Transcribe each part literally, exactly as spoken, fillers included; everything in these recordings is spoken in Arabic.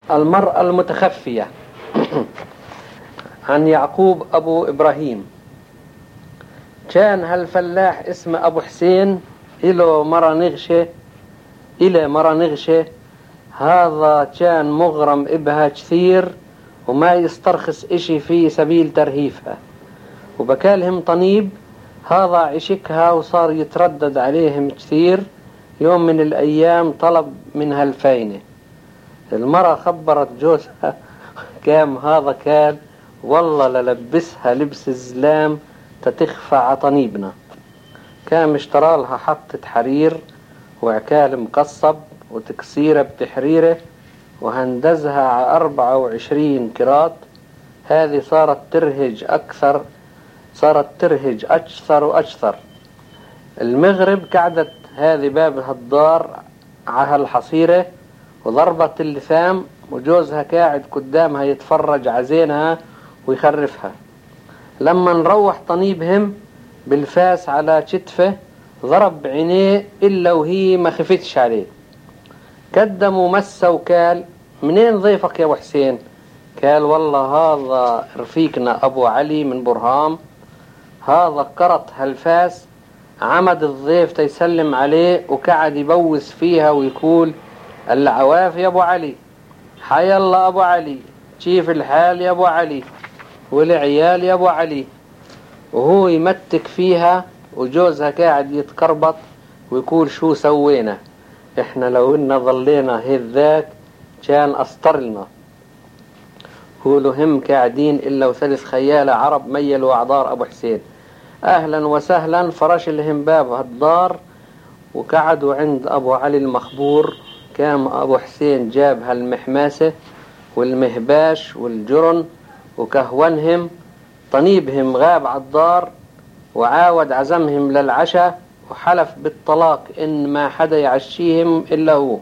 المرأة المتخفية. عن يعقوب أبو إبراهيم. كان هالفلاح اسمه أبو حسين إله مرة نغشة إلى مرة نغشة هذا كان مغرم إبها كثير وما يسترخص إشي في سبيل ترهيفها، وبكالهم طنيب هذا عشكها وصار يتردد عليهم كثير. يوم من الأيام طلب منها الفاينة. المرأة خبرت جوزها كام هذا كان والله للبسها لبس الزلام تتخفى عطنيبنا. كام اشترى لها حطة حرير وعكال مقصب وتكسيرة بتحريره وهندزها على أربعة وعشرين كرات. هذه صارت ترهج أكثر صارت ترهج أكثر وأكثر. المغرب قعدت هذه بابها الدار على الحصيرة وضربت اللثام وجوزها قاعد قدامها يتفرج عزينها ويخرفها. لما نروح طنيبهم بالفاس على كتفه ضرب عينيه إلا وهي ما خفتش عليه. قدم ومسه وقال منين ضيفك يا أبو حسين؟ قال والله هذا رفيقنا أبو علي من برهام. هذا قرط هالفاس عمد الضيف تيسلم عليه وقعد يبوس فيها ويقول العواف يا أبو علي، حي الله أبو علي، كيف الحال يا أبو علي، والعيال يا أبو علي. وهو يمتك فيها وجوزها قاعد يتكربط ويقول شو سوينا احنا لو إننا ظلينا هذاك كان أسطرلنا. قولوا هم قاعدين إلا وثلث خيالة عرب ميلوا أعذار أبو حسين. أهلا وسهلا. فرش لهم باب هالدار وقعدوا عند أبو علي المخبور. كان أبو حسين جاب هالمحماسة والمهباش والجرن وكهونهم. طنيبهم غاب عالدار وعاود عزمهم للعشاء وحلف بالطلاق إن ما حدا يعشيهم إلا هو.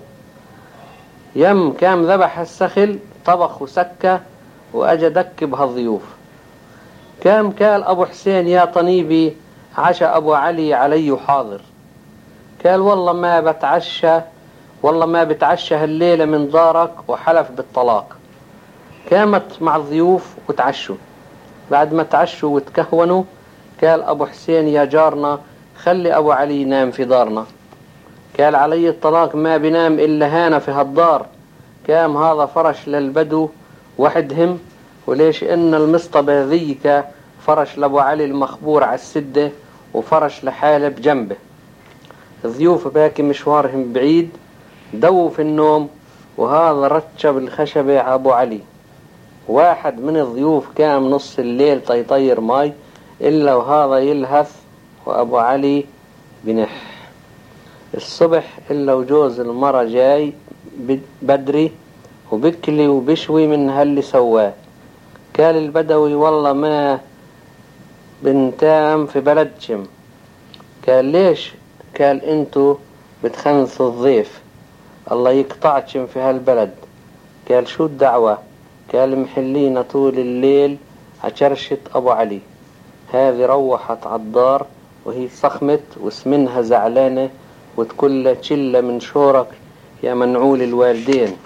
يم كام ذبح السخل طبخ وسكة وأجا دك بهالضيوف. كام قال أبو حسين يا طنيبي عشاء أبو علي علي حاضر. قال والله ما بتعشى والله ما بتعشى هالليلة من دارك وحلف بالطلاق. كامت مع الضيوف وتعشوا. بعد ما تعشوا وتكهونوا قال أبو حسين يا جارنا خلي أبو علي ينام في دارنا. قال علي الطلاق ما بنام إلا هانا في هالدار. كام هذا فرش للبدو وحدهم وليش إن المصطبة ذيك فرش لأبو علي المخبور على السدة وفرش لحاله بجنبه. الضيوف باكي مشوارهم بعيد دو في النوم وهذا رتشب الخشبة على أبو علي. واحد من الضيوف كان نص الليل طيطير ماي إلا وهذا يلهث وأبو علي بنح. الصبح إلا وجوز المرة جاي بدري وبكلي وبشوي من هاللي سواه. قال البدوي والله ما بنتام في بلدكم. قال ليش؟ قال انتو بتخنثوا الضيف الله يقطعكم في هالبلد. قال شو الدعوة؟ قال محلينا طول الليل عشرشة أبو علي. هذه روحت عالدار وهي صخمت واسمنها زعلانة وتقول له شلة من شورك يا منعول الوالدين.